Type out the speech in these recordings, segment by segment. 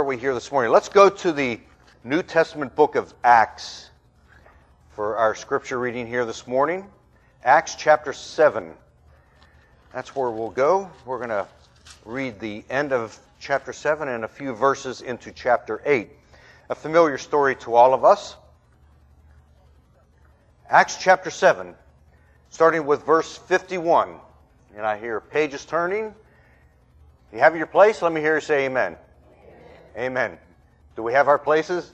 we here this morning? Let's go to the New Testament book of Acts for our scripture reading here this morning. Acts chapter 7. That's where we'll go. We're going to read the end of chapter 7 and a few verses into chapter 8. A familiar story to all of us. Acts chapter 7, starting with verse 51. And I hear pages turning. If you have your place, let me hear you say amen. Amen. Do we have our places?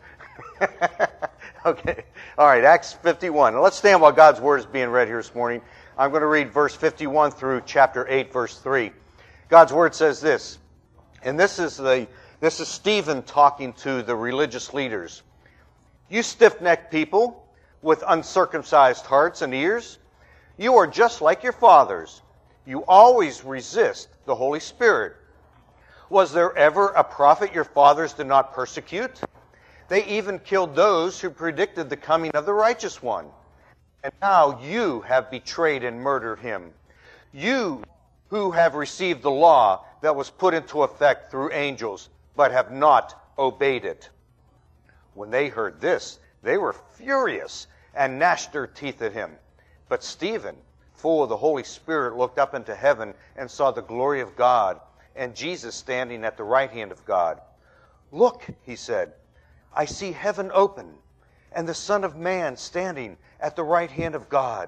Okay. All right, Acts 51. Now let's stand while God's Word is being read here this morning. I'm going to read verse 51 through chapter 8, verse 3. God's Word says this, and this is Stephen talking to the religious leaders. You stiff-necked people with uncircumcised hearts and ears, you are just like your fathers. You always resist the Holy Spirit. Was there ever a prophet your fathers did not persecute? They even killed those who predicted the coming of the righteous one. And now you have betrayed and murdered him. You who have received the law that was put into effect through angels, but have not obeyed it. When they heard this, they were furious and gnashed their teeth at him. But Stephen, full of the Holy Spirit, looked up into heaven and saw the glory of God, and Jesus standing at the right hand of God. Look, he said, I see heaven open, and the Son of Man standing at the right hand of God.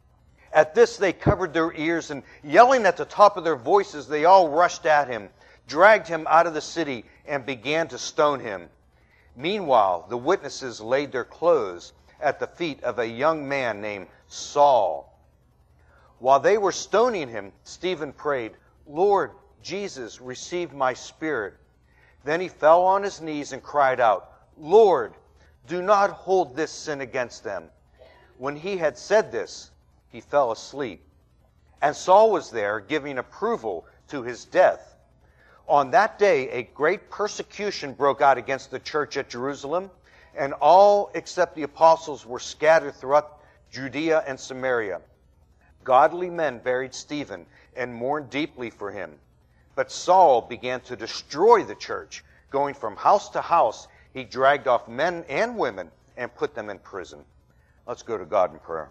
At this they covered their ears, and yelling at the top of their voices, they all rushed at him, dragged him out of the city, and began to stone him. Meanwhile, the witnesses laid their clothes at the feet of a young man named Saul. While they were stoning him, Stephen prayed, Lord Jesus, receive my spirit. Then he fell on his knees and cried out, Lord, do not hold this sin against them. When he had said this, he fell asleep. And Saul was there, giving approval to his death. On that day, a great persecution broke out against the church at Jerusalem, and all except the apostles were scattered throughout Judea and Samaria. Godly men buried Stephen and mourned deeply for him. But Saul began to destroy the church. Going from house to house, he dragged off men and women and put them in prison. Let's go to God in prayer.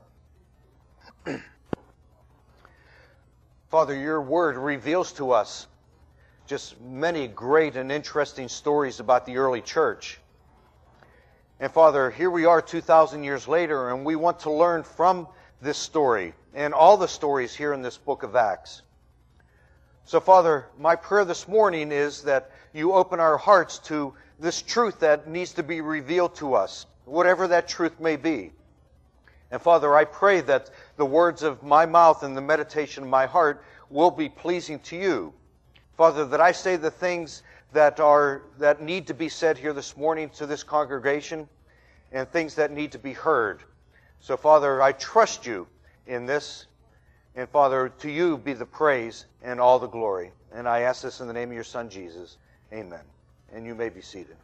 Father, your word reveals to us just many great and interesting stories about the early church. And Father, here we are 2,000 years later, and we want to learn from this story and all the stories here in this book of Acts. So, Father, my prayer this morning is that you open our hearts to this truth that needs to be revealed to us, whatever that truth may be. And, Father, I pray that the words of my mouth and the meditation of my heart will be pleasing to you. Father, that I say the things that need to be said here this morning to this congregation and things that need to be heard. So, Father, I trust you in this. And, Father, to you be the praise and all the glory. And I ask this in the name of your Son, Jesus. Amen. And you may be seated.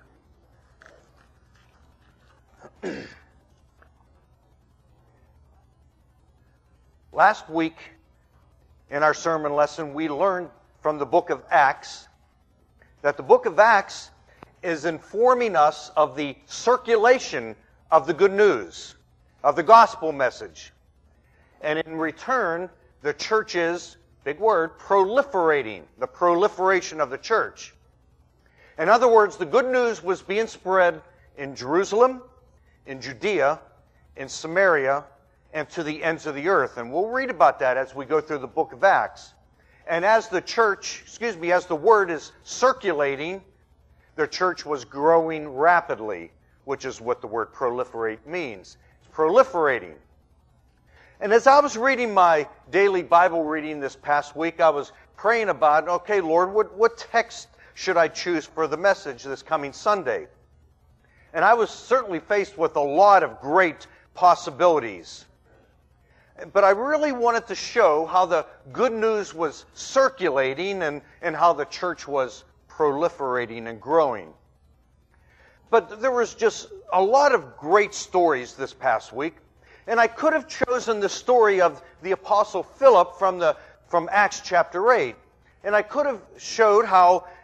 Last week, in our sermon lesson, we learned from the book of Acts that the book of Acts is informing us of the circulation of the good news, of the gospel message. And in return, the church is, big word, proliferating, the proliferation of the church. In other words, the good news was being spread in Jerusalem, in Judea, in Samaria, and to the ends of the earth. And we'll read about that as we go through the book of Acts. And as the word is circulating, the church was growing rapidly, which is what the word proliferate means. It's proliferating. And as I was reading my daily Bible reading this past week, I was praying about, okay, Lord, what text should I choose for the message this coming Sunday? And I was certainly faced with a lot of great possibilities. But I really wanted to show how the good news was circulating and how the church was proliferating and growing. But there was just a lot of great stories this past week. And I could have chosen the story of the Apostle Philip from Acts chapter 8. And I could have showed how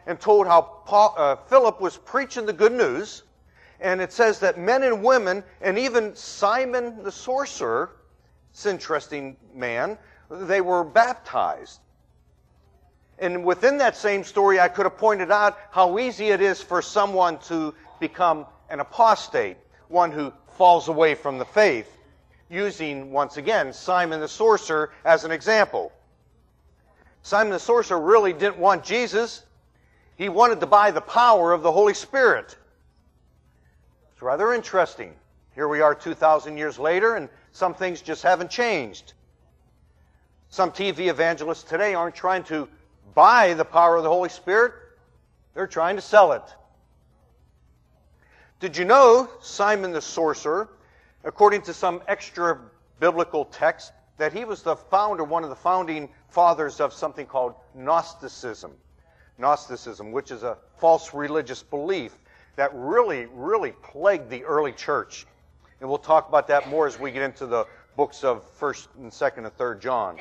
and told how Philip was preaching the good news. And it says that men and women, and even Simon the sorcerer, this interesting man, they were baptized. And within that same story, I could have pointed out how easy it is for someone to become an apostate, one who falls away from the faith, using, once again, Simon the sorcerer as an example. Simon the sorcerer really didn't want Jesus. He wanted to buy the power of the Holy Spirit. It's rather interesting. Here we are 2,000 years later, and some things just haven't changed. Some TV evangelists today aren't trying to buy the power of the Holy Spirit. They're trying to sell it. Did you know Simon the sorcerer, according to some extra biblical text, that he was the founder, one of the founding fathers of something called Gnosticism. Gnosticism, which is a false religious belief that really, really plagued the early church. And we'll talk about that more as we get into the books of 1st and 2nd and 3rd John.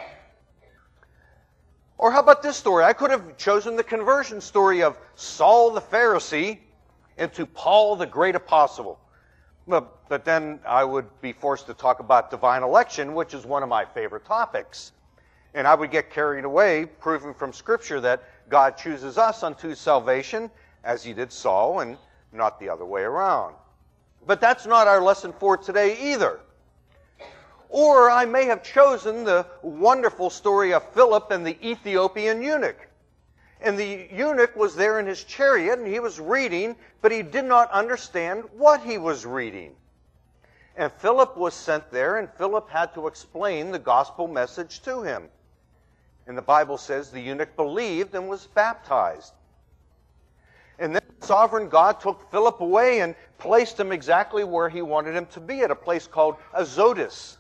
Or how about this story? I could have chosen the conversion story of Saul the Pharisee into Paul the great apostle. But then I would be forced to talk about divine election, which is one of my favorite topics. And I would get carried away, proving from Scripture that God chooses us unto salvation, as he did Saul, and not the other way around. But that's not our lesson for today either. Or I may have chosen the wonderful story of Philip and the Ethiopian eunuch. And the eunuch was there in his chariot, and he was reading, but he did not understand what he was reading. And Philip was sent there, and Philip had to explain the gospel message to him. And the Bible says the eunuch believed and was baptized. And then sovereign God took Philip away and placed him exactly where he wanted him to be, at a place called Azotus.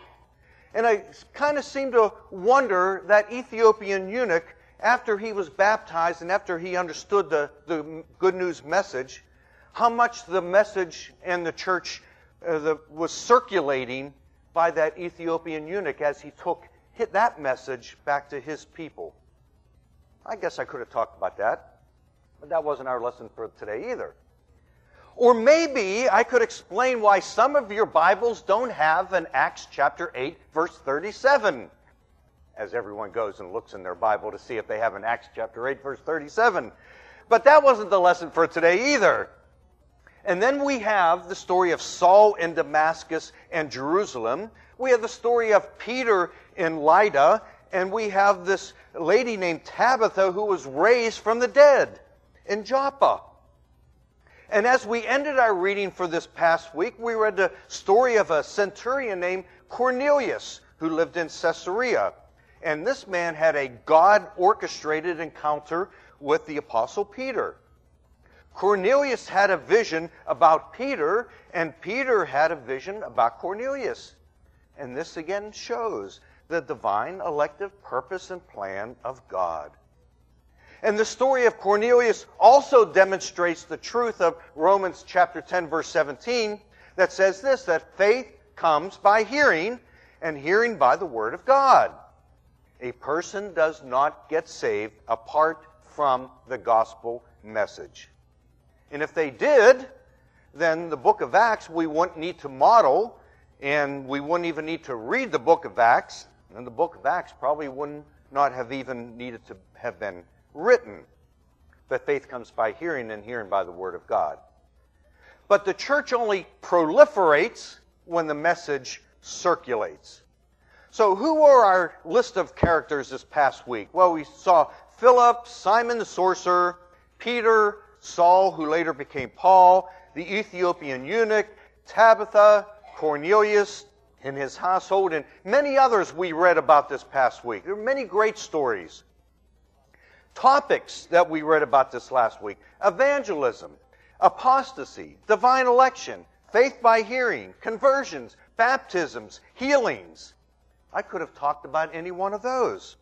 And I kind of seem to wonder that Ethiopian eunuch, after he was baptized and after he understood the good news message, how much the message and the church was circulating by that Ethiopian eunuch as he hit that message back to his people. I guess I could have talked about that, but that wasn't our lesson for today either. Or maybe I could explain why some of your Bibles don't have an Acts chapter 8, verse 37. As everyone goes and looks in their Bible to see if they have an Acts chapter 8, verse 37. But that wasn't the lesson for today either. And then we have the story of Saul in Damascus and Jerusalem. We have the story of Peter in Lydda. And we have this lady named Tabitha who was raised from the dead in Joppa. And as we ended our reading for this past week, we read the story of a centurion named Cornelius who lived in Caesarea. And this man had a God-orchestrated encounter with the Apostle Peter. Cornelius had a vision about Peter, and Peter had a vision about Cornelius. And this again shows the divine elective purpose and plan of God. And the story of Cornelius also demonstrates the truth of Romans chapter 10, verse 17, that says this, that faith comes by hearing, and hearing by the word of God. A person does not get saved apart from the gospel message. And if they did, then the book of Acts we wouldn't need to model, and we wouldn't even need to read the book of Acts, and the book of Acts probably would not have even needed to have been written. But faith comes by hearing, and hearing by the word of God. But the church only proliferates when the message circulates. So who were our list of characters this past week? Well, we saw Philip, Simon the sorcerer, Peter, Saul, who later became Paul, the Ethiopian eunuch, Tabitha, Cornelius and his household, and many others we read about this past week. There are many great stories. Topics that we read about this last week: evangelism, apostasy, divine election, faith by hearing, conversions, baptisms, healings. I could have talked about any one of those.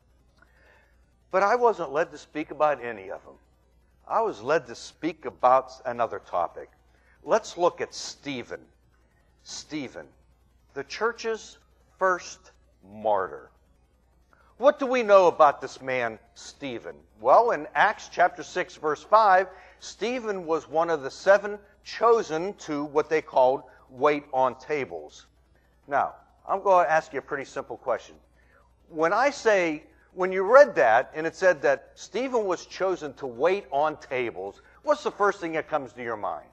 But I wasn't led to speak about any of them. I was led to speak about another topic. Let's look at Stephen. Stephen, the church's first martyr. What do we know about this man, Stephen? Well, in Acts chapter 6, verse 5, Stephen was one of the 7 chosen to what they called wait on tables. Now, I'm going to ask you a pretty simple question. When you read that, and it said that Stephen was chosen to wait on tables, what's the first thing that comes to your mind?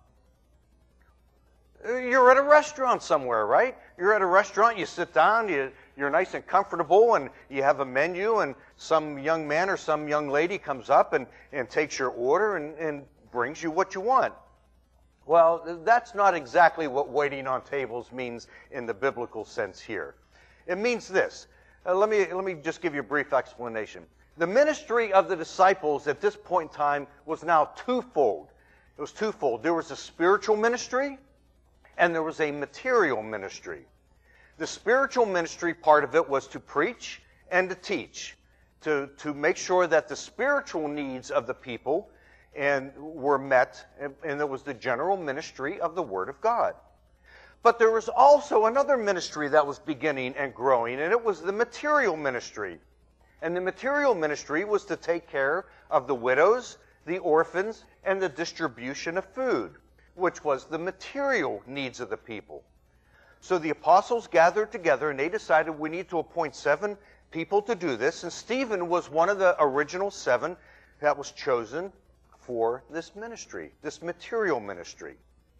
You're at a restaurant somewhere, right? You're at a restaurant, you sit down, you're nice and comfortable, and you have a menu, and some young man or some young lady comes up and takes your order and brings you what you want. Well, that's not exactly what waiting on tables means in the biblical sense here. It means this. Let me just give you a brief explanation. The ministry of the disciples at this point in time was now twofold. It was twofold. There was a spiritual ministry, and there was a material ministry. The spiritual ministry part of it was to preach and to teach, to make sure that the spiritual needs of the people were met, and it was the general ministry of the Word of God. But there was also another ministry that was beginning and growing, and it was the material ministry. And the material ministry was to take care of the widows, the orphans, and the distribution of food, which was the material needs of the people. So the apostles gathered together, and they decided we need to appoint 7 people to do this, and Stephen was one of the original 7 that was chosen for this ministry, this material ministry.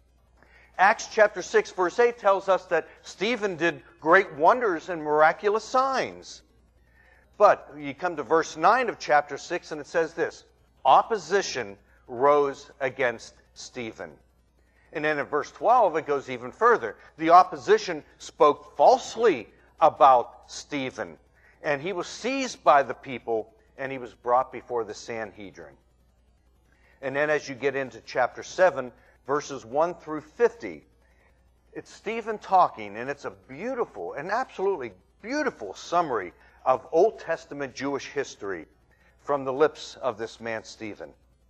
Acts chapter 6, verse 8 tells us that Stephen did great wonders and miraculous signs. But you come to verse 9 of chapter 6, and it says this: opposition rose against Stephen. And then in verse 12, it goes even further. The opposition spoke falsely about Stephen, and he was seized by the people, and he was brought before the Sanhedrin. And then as you get into chapter 7, verses 1 through 50, it's Stephen talking, and it's a beautiful, an absolutely beautiful summary of Old Testament Jewish history from the lips of this man Stephen.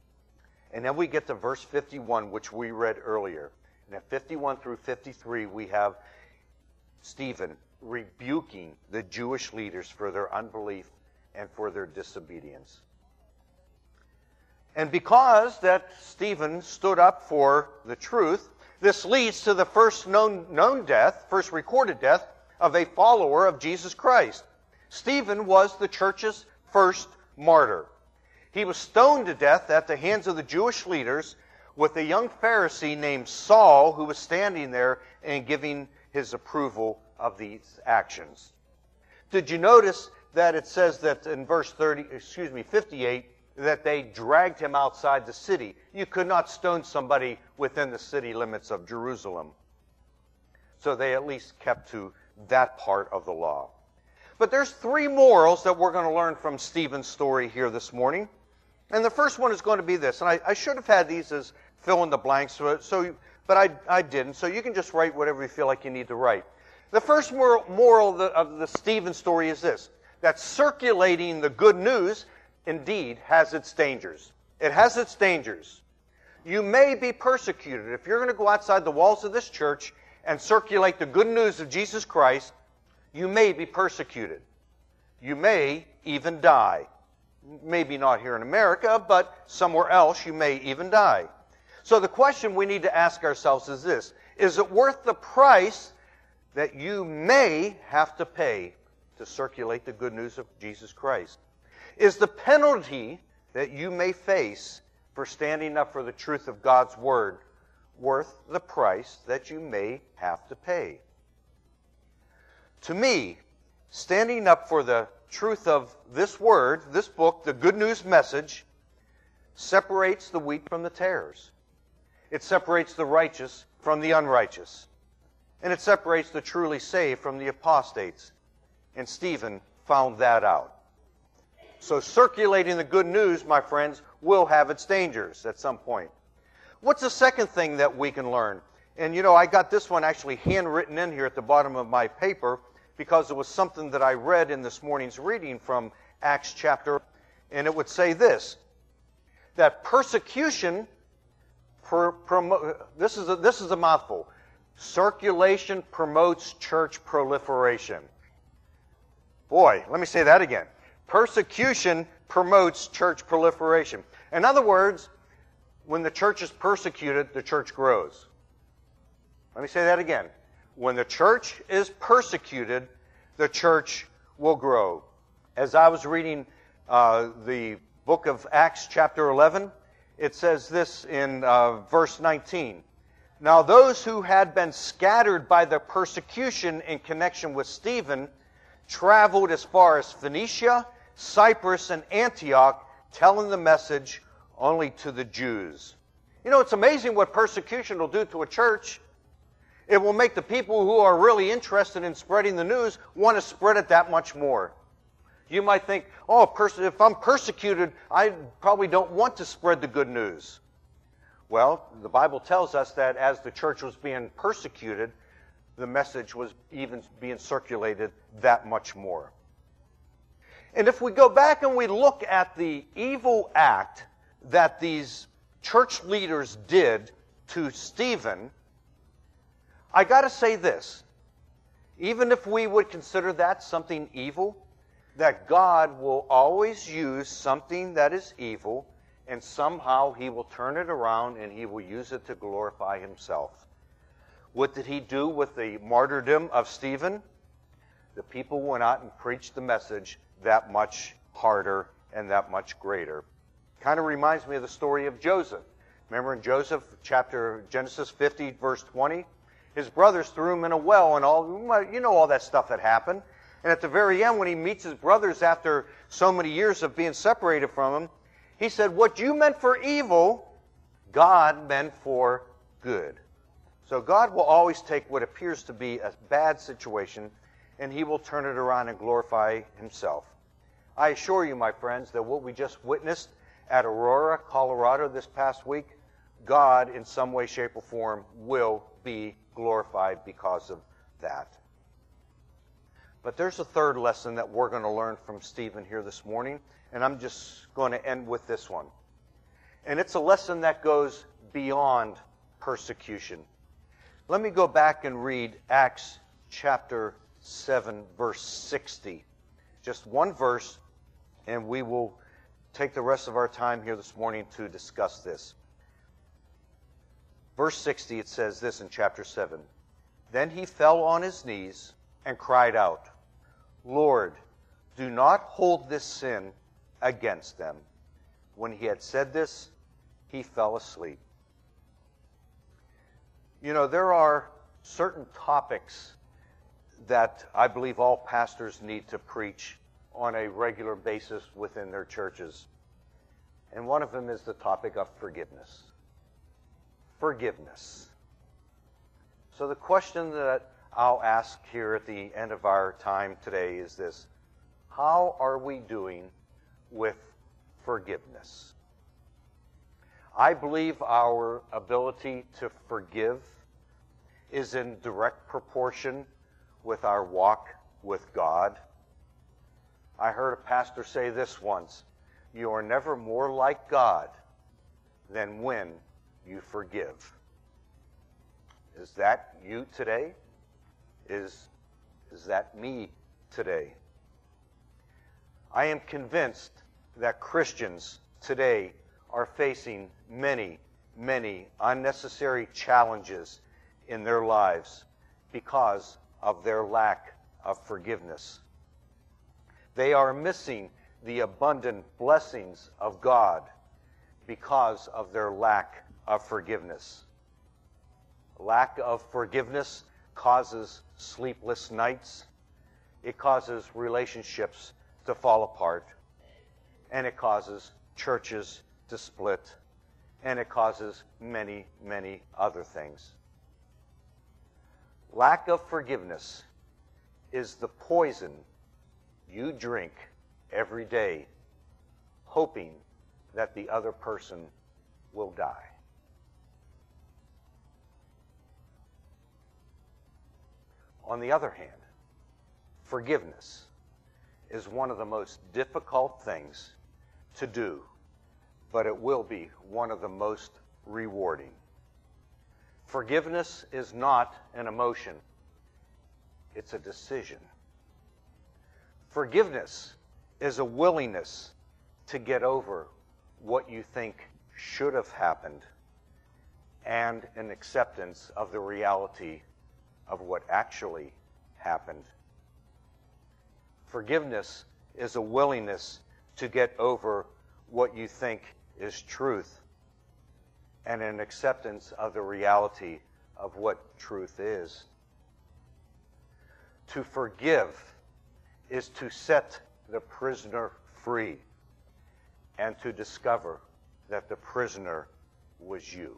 And then we get to verse 51, which we read earlier. And at 51 through 53, we have Stephen rebuking the Jewish leaders for their unbelief and for their disobedience. And because that Stephen stood up for the truth, this leads to the first first recorded death of a follower of Jesus Christ. Stephen was the church's first martyr. He was stoned to death at the hands of the Jewish leaders with a young Pharisee named Saul who was standing there and giving his approval of these actions. Did you notice that it says that in verse 58, that they dragged him outside the city? You could not stone somebody within the city limits of Jerusalem. So they at least kept to that part of the law. But there's 3 morals that we're going to learn from Stephen's story here this morning. And the first one is going to be this. And I should have had these as fill in the blanks, but I didn't. So you can just write whatever you feel like you need to write. The first moral of the Stephen story is this: that circulating the good news indeed has its dangers. It has its dangers. You may be persecuted. If you're going to go outside the walls of this church and circulate the good news of Jesus Christ, you may be persecuted. You may even die. Maybe not here in America, but somewhere else you may even die. So the question we need to ask ourselves is this: is it worth the price that you may have to pay to circulate the good news of Jesus Christ? Is the penalty that you may face for standing up for the truth of God's Word worth the price that you may have to pay? To me, standing up for the truth of this Word, this book, the good news message, separates the wheat from the tares. It separates the righteous from the unrighteous. And it separates the truly saved from the apostates. And Stephen found that out. So circulating the good news, my friends, will have its dangers at some point. What's the second thing that we can learn? And I got this one actually handwritten in here at the bottom of my paper because it was something that I read in this morning's reading from Acts chapter. And it would say this: that persecution, this is a mouthful. Circulation promotes church proliferation. Boy, let me say that again. Persecution promotes church proliferation. In other words, when the church is persecuted, the church grows. Let me say that again. When the church is persecuted, the church will grow. As I was reading the book of Acts chapter 11, it says this in verse 19. Now those who had been scattered by the persecution in connection with Stephen traveled as far as Phoenicia, Cyprus, and Antioch, telling the message only to the Jews. You know, it's amazing what persecution will do to a church. It will make the people who are really interested in spreading the news want to spread it that much more. You might think, oh, if I'm persecuted, I probably don't want to spread the good news. Well, the Bible tells us that as the church was being persecuted, the message was even being circulated that much more. And if we go back and we look at the evil act that these church leaders did to Stephen, I got to say this. Even if we would consider that something evil, that God will always use something that is evil, and somehow He will turn it around and He will use it to glorify Himself. What did He do with the martyrdom of Stephen? The people went out and preached the message that much harder and that much greater. Kind of reminds me of the story of Joseph. Remember in Genesis 50, verse 20? His brothers threw him in a well and all, you know all that stuff that happened. And at the very end, when he meets his brothers after so many years of being separated from him, he said, what you meant for evil, God meant for good. So God will always take what appears to be a bad situation, and He will turn it around and glorify Himself. I assure you, my friends, that what we just witnessed at Aurora, Colorado this past week, God, in some way, shape, or form, will be glorified because of that. But there's a third lesson that we're going to learn from Stephen here this morning, and I'm just going to end with this one. And it's a lesson that goes beyond persecution. Let me go back and read Acts chapter 7, verse 60. Just one verse, and we will take the rest of our time here this morning to discuss this. Verse 60, it says this in chapter 7. Then he fell on his knees and cried out, Lord, do not hold this sin against them. When he had said this, he fell asleep. You know, there are certain topics that I believe all pastors need to preach on a regular basis within their churches. And one of them is the topic of forgiveness. Forgiveness. So the question that I'll ask here at the end of our time today is this: how are we doing with forgiveness? I believe our ability to forgive is in direct proportion with our walk with God. I heard a pastor say this once: you are never more like God than when you forgive. Is that you today? Is that me today? I am convinced that Christians today are facing many, many unnecessary challenges in their lives because of their lack of forgiveness. They are missing the abundant blessings of God because of their lack of forgiveness. Lack of forgiveness causes sleepless nights. It causes relationships to fall apart. And it causes churches to split. And it causes many, many other things. Lack of forgiveness is the poison you drink every day, hoping that the other person will die. On the other hand, forgiveness is one of the most difficult things to do, but it will be one of the most rewarding. Forgiveness is not an emotion. It's a decision. Forgiveness is a willingness to get over what you think should have happened and an acceptance of the reality of what actually happened. Forgiveness is a willingness to get over what you think is truth and an acceptance of the reality of what truth is. To forgive is to set the prisoner free and to discover that the prisoner was you.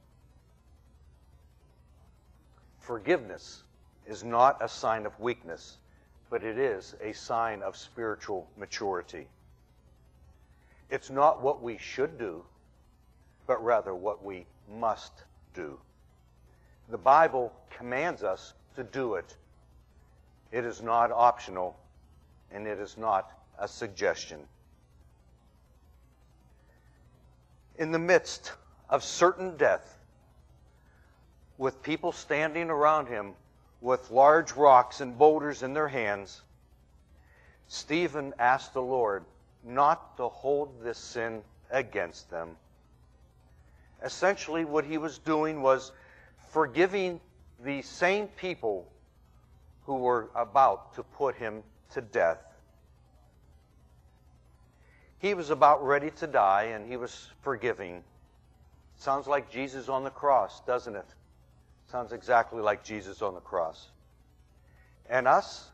Forgiveness is not a sign of weakness, but it is a sign of spiritual maturity. It's not what we should do, but rather what we must do. The Bible commands us to do it. It is not optional, and it is not a suggestion. In the midst of certain death, with people standing around him with large rocks and boulders in their hands, Stephen asked the Lord not to hold this sin against them. Essentially, what he was doing was forgiving the same people who were about to put him to death. He was about ready to die, and he was forgiving. Sounds like Jesus on the cross, doesn't it? Sounds exactly like Jesus on the cross. And us?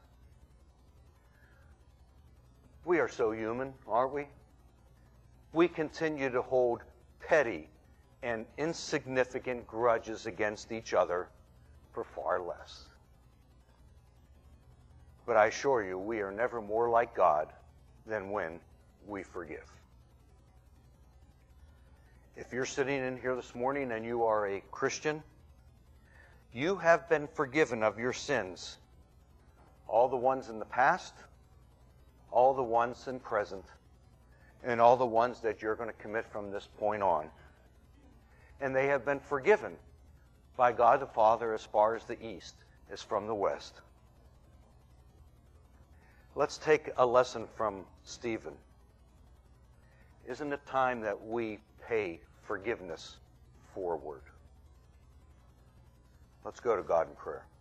We are so human, aren't we? We continue to hold petty and insignificant grudges against each other for far less. But I assure you, we are never more like God than when we forgive. If you're sitting in here this morning and you are a Christian, you have been forgiven of your sins. All the ones in the past, all the ones in present, and all the ones that you're going to commit from this point on. And they have been forgiven by God the Father as far as the east is from the west. Let's take a lesson from Stephen. Isn't it time that we pay forgiveness forward? Let's go to God in prayer.